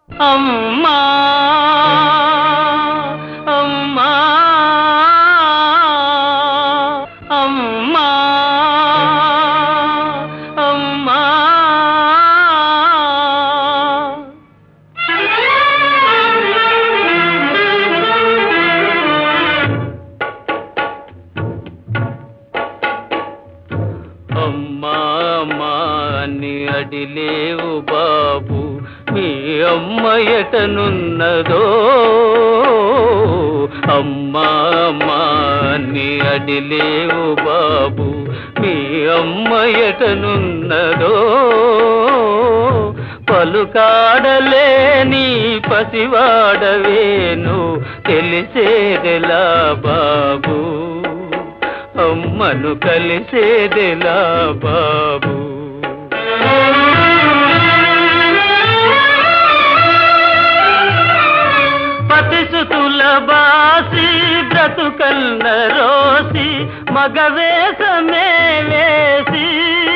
అమ్మా అమ్మా అమ్మా అమ్మా అమ్మా అమ్మా అని అడిలేవు బాబు, మీ అమ్మ ఎటనున్నదో. అమ్మా అమ్మా అని అడిలేవు బాబు, మీ అమ్మ ఎటనున్నదో. పలుకాడలేని పసివాడవేను తెలిసేదెలా బాబు, అమ్మను కలిసేదెలా బాబు. పతిసుతుల బాసి బ్రతుకన్న రోసి మగవేషమే వేసి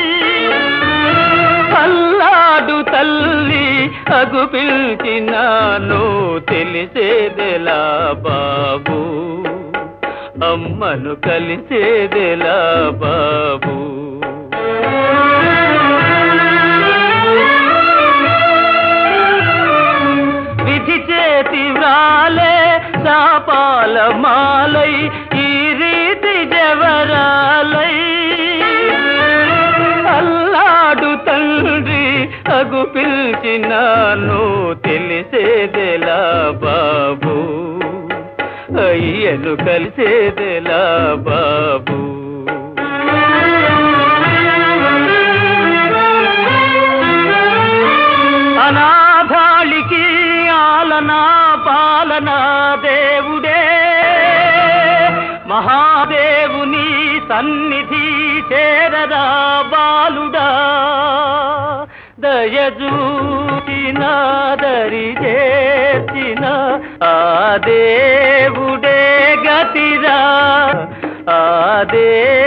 అల్లాడు తల్లి అగు పిలిచినాను తెలిసేదెలా బాబు, అమ్మను కలిసేదెలా బాబు. విధి చేతి వ్రాలే శాపాల మాలై ఈ రీతి జవరాలై అల్లాడు తండ్రి అగు పిలిచినాను తెలిసేదెలా బాబు, అయ్యను కలిసేదెలా బాబు. అనాథాళికి ఆలనా పాలనా దేవుడే, మహాదేవుని సన్నిధి చేరరా బాలుడా. దయజూచిన దరి చేసిన ఆ దేవుడే గతిరా, ఆ